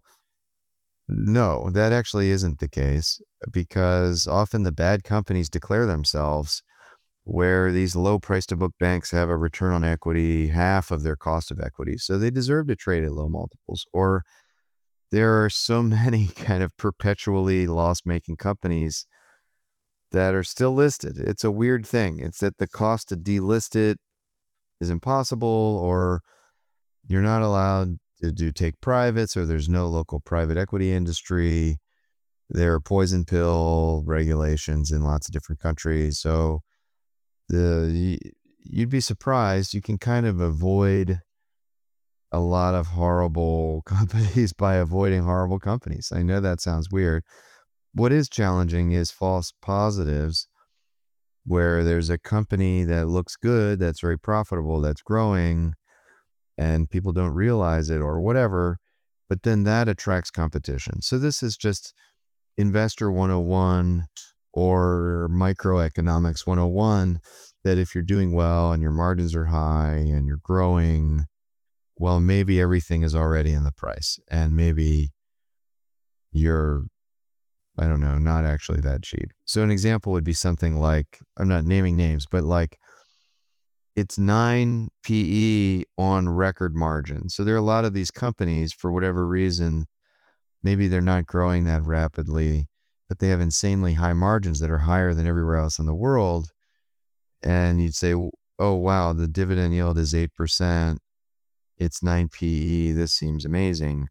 no, that actually isn't the case, because often the bad companies declare themselves, where these low price to book banks have a return on equity half of their cost of equity. So they deserve to trade at low multiples. Or there are so many kind of perpetually loss-making companies that are still listed. It's a weird thing. It's that the cost to delist it is impossible, or you're not allowed to do take privates, or there's no local private equity industry. There are poison pill regulations in lots of different countries. So the you'd be surprised. You can kind of avoid a lot of horrible companies by avoiding horrible companies. I know that sounds weird. What is challenging is false positives, where there's a company that looks good, that's very profitable, that's growing, and people don't realize it or whatever, but then that attracts competition. So this is just Investor one oh one or Microeconomics one oh one, that if you're doing well and your margins are high and you're growing, well, maybe everything is already in the price, and maybe you're, I don't know, not actually that cheap. So an example would be something like, I'm not naming names, but like it's nine P E on record margin. So there are a lot of these companies, for whatever reason, maybe they're not growing that rapidly, but they have insanely high margins that are higher than everywhere else in the world. And you'd say, oh, wow, the dividend yield is eight percent. It's nine P E. This seems amazing.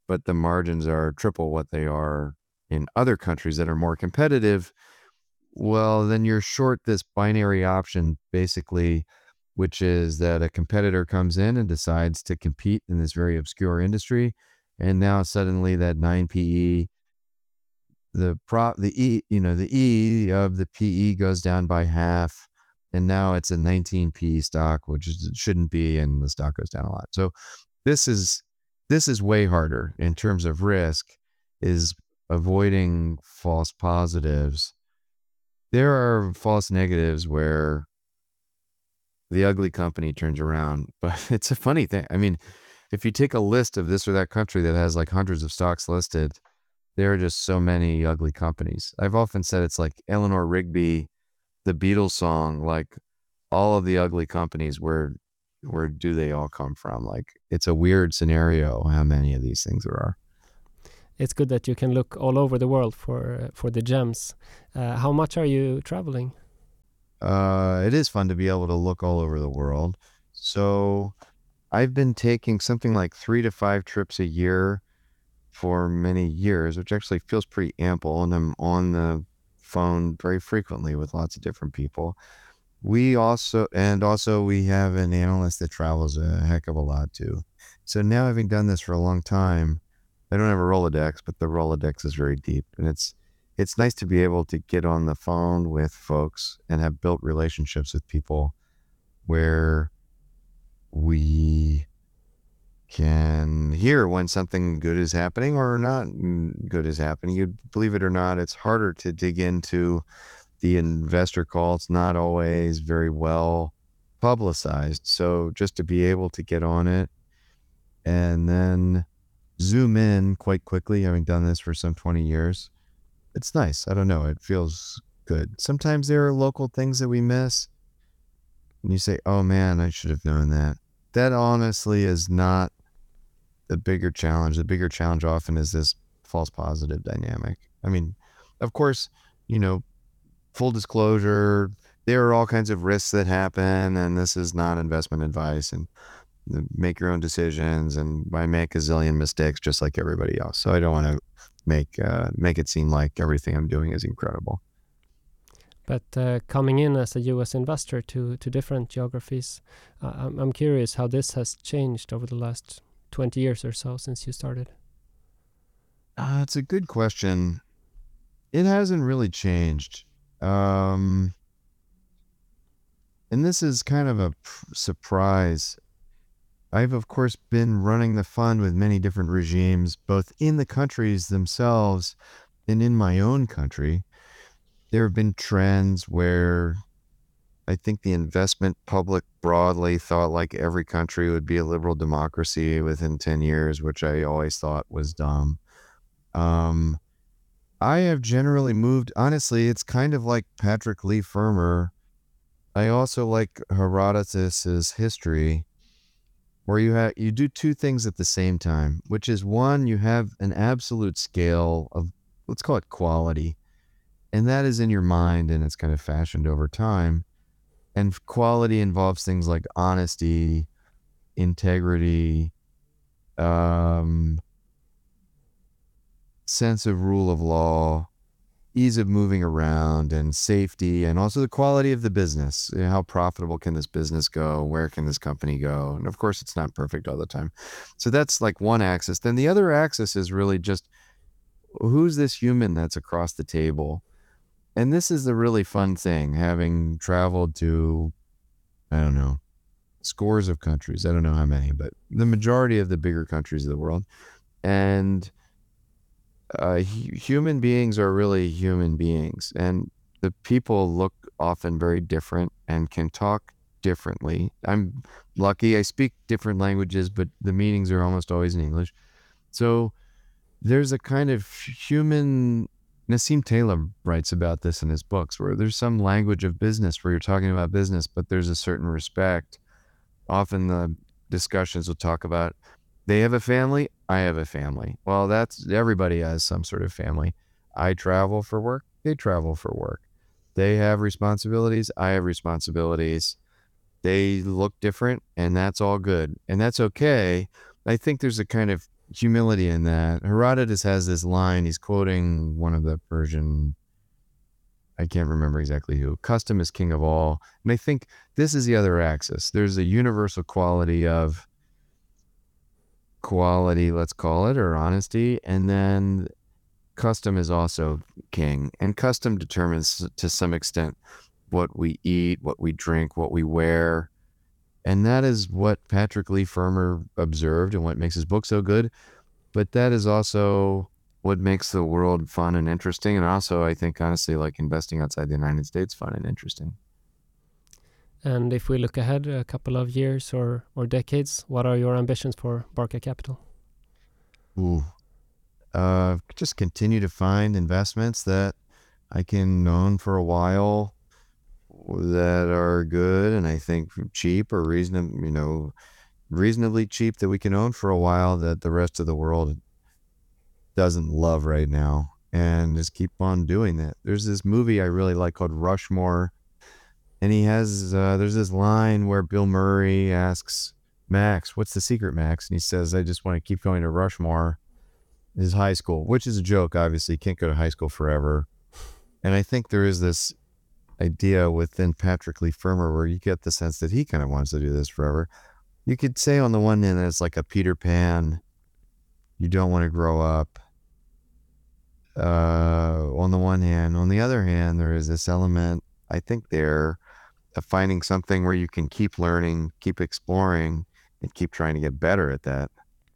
but the margins are triple what they are in other countries that are more competitive, well, then you're short this binary option, basically, which is that a competitor comes in and decides to compete in this very obscure industry. And now suddenly that nine P E, the pro, the E, you know, the E of the P E goes down by half. And now it's a nineteen P E stock, which is, it shouldn't be, and the stock goes down a lot. So this is, this is way harder in terms of risk, is avoiding false positives. There are false negatives where the ugly company turns around, but it's a funny thing. I mean, if you take a list of this or that country that has like hundreds of stocks listed, there are just so many ugly companies. I've often said it's like Eleanor Rigby, the Beatles song, like all of the ugly companies, where where do they all come from? Like, it's a weird scenario how many of these things there are. It's good that you can look all over the world for uh, for the gems. Uh, how much are you traveling? Uh, it is fun to be able to look all over the world. So I've been taking something like three to five trips a year for many years, which actually feels pretty ample. And I'm on the phone very frequently with lots of different people. We also, and also we have an analyst that travels a heck of a lot too. So now, having done this for a long time, I don't have a Rolodex, but the Rolodex is very deep, and it's it's nice to be able to get on the phone with folks and have built relationships with people where we can hear when something good is happening or not good is happening. You believe it or not, it's harder to dig into the investor call. It's not always very well publicized. So just to be able to get on it and then zoom in quite quickly, having done this for some twenty years, it's nice. I don't know. It feels good. Sometimes there are local things that we miss and you say, oh man, I should have known that. That honestly is not the bigger challenge. The bigger challenge often is this false positive dynamic. I mean, of course, you know, full disclosure, there are all kinds of risks that happen, and this is not investment advice, and make your own decisions, and I make a zillion mistakes just like everybody else. So I don't want to make uh, make it seem like everything I'm doing is incredible. But uh, coming in as a U S investor to to different geographies, uh, I'm, I'm curious how this has changed over the last twenty years or so since you started. Uh, it's a good question. It hasn't really changed. Um, and this is kind of a p- surprise. I've, of course, been running the fund with many different regimes, both in the countries themselves and in my own country. There have been trends where I think the investment public broadly thought like every country would be a liberal democracy within ten years, which I always thought was dumb. Um, I have generally moved, honestly, it's kind of like Patrick Leigh Fermor. I also like Herodotus's history, where you have you do two things at the same time, which is, one, you have an absolute scale of, let's call it quality, and that is in your mind, and it's kind of fashioned over time. And quality involves things like honesty, integrity, um, sense of rule of law, ease of moving around, and safety, and also the quality of the business. You know, how profitable can this business go? Where can this company go? And of course, it's not perfect all the time. So that's like one axis. Then the other axis is really just, who's this human that's across the table? And this is the really fun thing, having traveled to, I don't know, scores of countries. I don't know how many, but the majority of the bigger countries of the world. And uh, hu- human beings are really human beings. And the people look often very different and can talk differently. I'm lucky. I speak different languages, but the meetings are almost always in English. So there's a kind of human, Nassim Taleb writes about this in his books, where there's some language of business where you're talking about business, but there's a certain respect. Often the discussions will talk about, they have a family, I have a family. Well, that's, everybody has some sort of family. I travel for work, they travel for work. They have responsibilities, I have responsibilities. They look different, and that's all good. And that's okay. I think there's a kind of humility in that. Herodotus has this line, he's quoting one of the Persian, I can't remember exactly who, custom is king of all. And I think this is the other axis. There's a universal quality of quality, let's call it, or honesty. And then custom is also king. And custom determines to some extent what we eat, what we drink, what we wear. And that is what Patrick Leigh Fermor observed and what makes his book so good. But that is also what makes the world fun and interesting. And also, I think, honestly, like investing outside the United States, fun and interesting. And if we look ahead a couple of years or, or decades, what are your ambitions for Barca Capital? Ooh. Uh, just continue to find investments that I can own for a while that are good and I think cheap or reasonable, you know, reasonably cheap that we can own for a while that the rest of the world doesn't love right now, and just keep on doing that. There's this movie I really like called Rushmore, and he has, uh, there's this line where Bill Murray asks Max, what's the secret, Max? And he says, I just want to keep going to Rushmore, his high school, which is a joke, obviously. You can't go to high school forever. And I think there is this idea within Patrick Leigh Fermor where you get the sense that he kind of wants to do this forever. You could say on the one hand that it's like a Peter Pan, you don't want to grow up. Uh, on the one hand, on the other hand, there is this element, I think there, of finding something where you can keep learning, keep exploring, and keep trying to get better at that.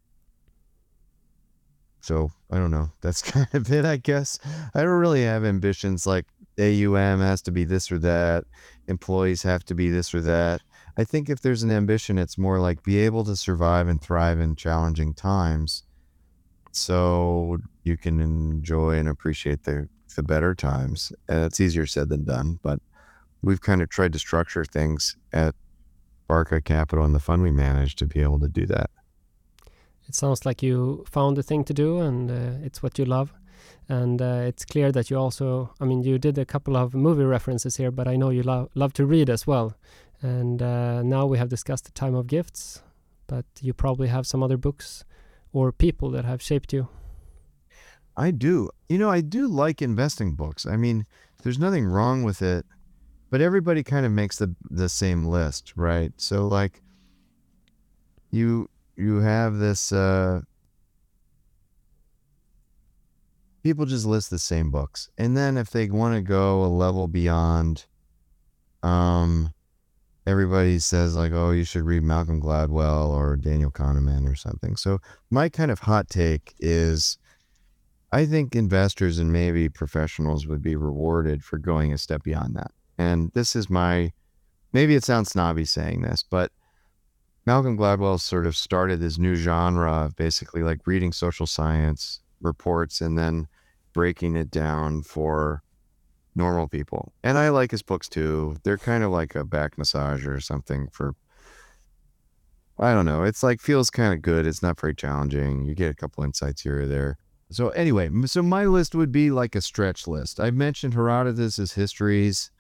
So, I don't know. That's kind of it, I guess. I don't really have ambitions like A U M has to be this or that, employees have to be this or that. I think if there's an ambition, it's more like be able to survive and thrive in challenging times so you can enjoy and appreciate the, the better times. And it's easier said than done, but we've kind of tried to structure things at Barca Capital and the fund we manage to be able to do that. It sounds like you found a thing to do, and uh, it's what you love. And uh, it's clear that you also, I mean, you did a couple of movie references here, but I know you lo- love to read as well. And uh, now we have discussed The Time of Gifts, but you probably have some other books or people that have shaped you. I do. You know, I do like investing books. I mean, there's nothing wrong with it, but everybody kind of makes the the same list, right? So like you you have this uh people just list the same books. And then if they want to go a level beyond, um everybody says like, oh, you should read Malcolm Gladwell or Daniel Kahneman or something. So my kind of hot take is I think investors and maybe professionals would be rewarded for going a step beyond that. And this is my, maybe it sounds snobby saying this, but Malcolm Gladwell sort of started this new genre of basically like reading social science reports and then breaking it down for normal people. And I like his books too. They're kind of like a back massage or something for, I don't know. It's like, feels kind of good. It's not very challenging. You get a couple insights here or there. So anyway, so my list would be like a stretch list. I mentioned Herodotus' Histories.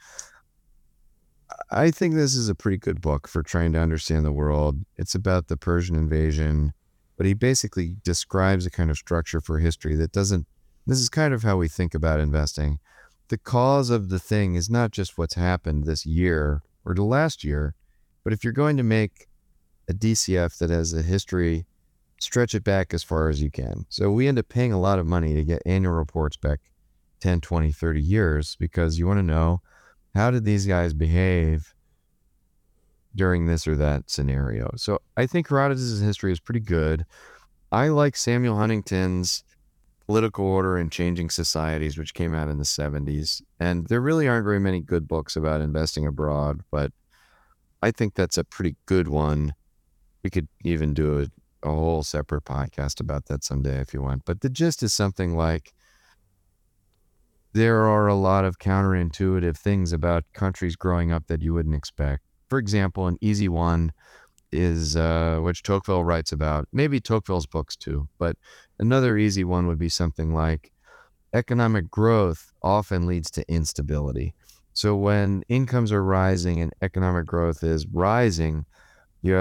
I think this is a pretty good book for trying to understand the world. It's about the Persian invasion, but he basically describes a kind of structure for history that doesn't, this is kind of how we think about investing. The cause of the thing is not just what's happened this year or the last year, but if you're going to make a D C F that has a history, stretch it back as far as you can. So we end up paying a lot of money to get annual reports back ten, twenty, thirty years because you want to know, how did these guys behave during this or that scenario? So I think Herodotus' History is pretty good. I like Samuel Huntington's Political Order and Changing Societies, which came out in the seventies. And there really aren't very many good books about investing abroad, but I think that's a pretty good one. We could even do a, a whole separate podcast about that someday if you want. But the gist is something like, there are a lot of counterintuitive things about countries growing up that you wouldn't expect. For example, an easy one is, uh, which Tocqueville writes about, maybe Tocqueville's books too, but another easy one would be something like economic growth often leads to instability. So when incomes are rising and economic growth is rising, you have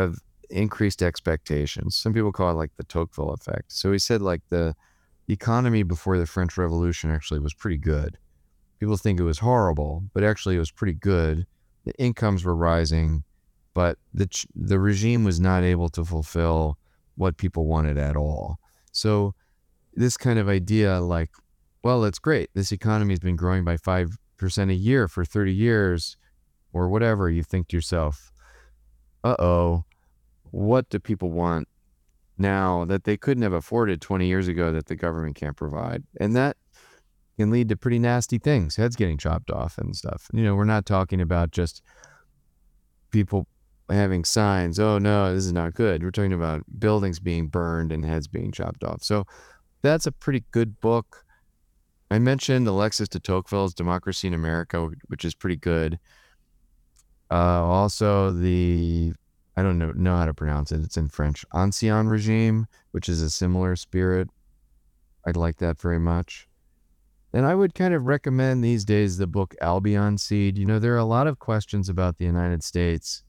increased expectations. Some people call it like the Tocqueville effect. So he said like the economy before the French Revolution actually was pretty good. People think it was horrible, but actually it was pretty good. The incomes were rising, but the the regime was not able to fulfill what people wanted at all. So this kind of idea like, well, it's great. This economy has been growing by five percent a year for thirty years or whatever. You think to yourself, uh-oh, what do people want now that they couldn't have afforded twenty years ago that the government can't provide? And that can lead to pretty nasty things, heads getting chopped off and stuff. You know, we're not talking about just people having signs, oh no, this is not good. We're talking about buildings being burned and heads being chopped off. So that's a pretty good book. I mentioned Alexis de Tocqueville's Democracy in America, which is pretty good. Uh, also the, I don't know, know how to pronounce it. It's in French. Ancien Regime, which is a similar spirit. I'd like that very much. And I would kind of recommend these days the book Albion Seed. You know, there are a lot of questions about the United States.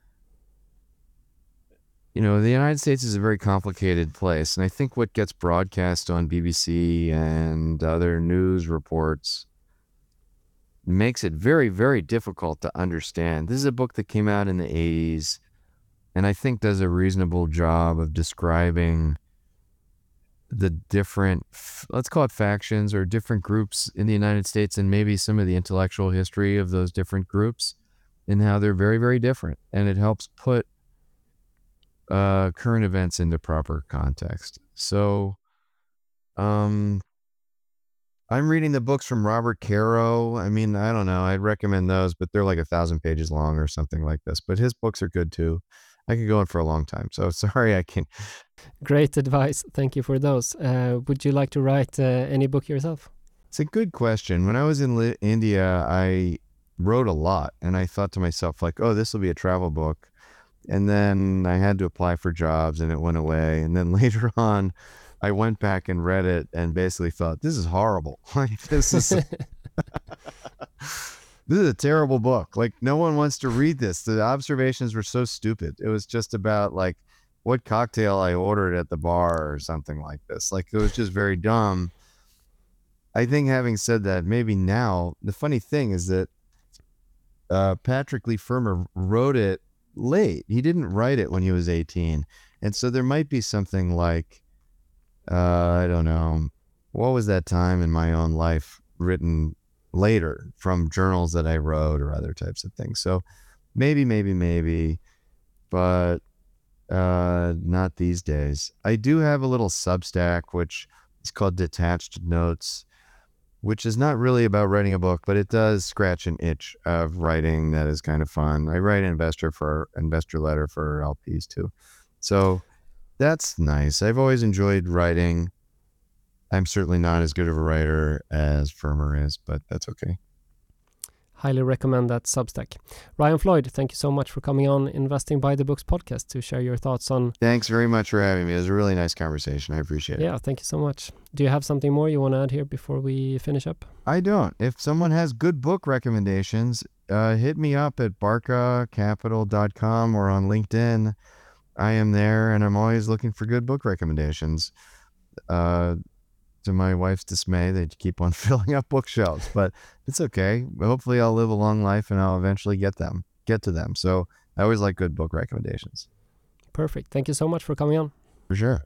You know, the United States is a very complicated place. And I think what gets broadcast on B B C and other news reports makes it very, very difficult to understand. This is a book that came out in the eighties, and I think does a reasonable job of describing the different, let's call it factions or different groups in the United States, and maybe some of the intellectual history of those different groups and how they're very, very different. And it helps put uh, current events into proper context. So um, I'm reading the books from Robert Caro. I mean, I don't know. I'd recommend those, but they're like a thousand pages long or something like this. But his books are good too. I could go on for a long time. So sorry, I can't. Great advice. Thank you for those. Uh, would you like to write uh, any book yourself? It's a good question. When I was in Li- India, I wrote a lot, and I thought to myself, like, oh, this will be a travel book. And then I had to apply for jobs, and it went away. And then later on, I went back and read it and basically thought, this is horrible. Like, this is... This is a terrible book. Like, no one wants to read this. The observations were so stupid. It was just about, like, what cocktail I ordered at the bar or something like this. Like, it was just very dumb. I think having said that, maybe now, the funny thing is that uh, Patrick Leigh Fermor wrote it late. He didn't write it when he was eighteen. And so there might be something like, uh, I don't know, what was that time in my own life written later from journals that I wrote or other types of things. So maybe, maybe, maybe, but uh, not these days. I do have a little Substack, which is called Detached Notes, which is not really about writing a book, but it does scratch an itch of writing that is kind of fun. I write an investor for investor letter for L Ps too. So that's nice. I've always enjoyed writing. I'm certainly not as good of a writer as Fermor is, but that's okay. Highly recommend that Substack. Ryan Floyd, thank you so much for coming on Investing by the Books podcast to share your thoughts on... Thanks very much for having me. It was a really nice conversation. I appreciate it. Yeah, thank you so much. Do you have something more you want to add here before we finish up? I don't. If someone has good book recommendations, uh, hit me up at barca capital dot com or on LinkedIn. I am there, and I'm always looking for good book recommendations. Uh... To my wife's dismay, they keep on filling up bookshelves, but it's okay. Hopefully I'll live a long life and I'll eventually get them, get to them. So I always like good book recommendations. Perfect. Thank you so much for coming on. For sure.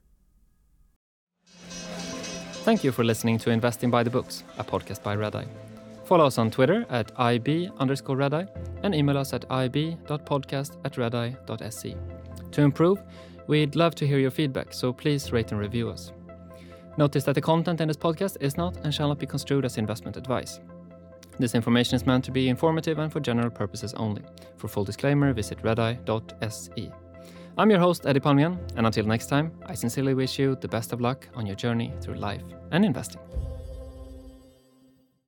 Thank you for listening to Investing by the Books, a podcast by Redeye. Follow us on Twitter at ib underscore Redeye and email us at ib.podcast at redeye.se. To improve, we'd love to hear your feedback, so please rate and review us. Notice that the content in this podcast is not and shall not be construed as investment advice. This information is meant to be informative and for general purposes only. For full disclaimer, visit redeye dot s e. I'm your host, Eddie Palmgren, and until next time, I sincerely wish you the best of luck on your journey through life and investing.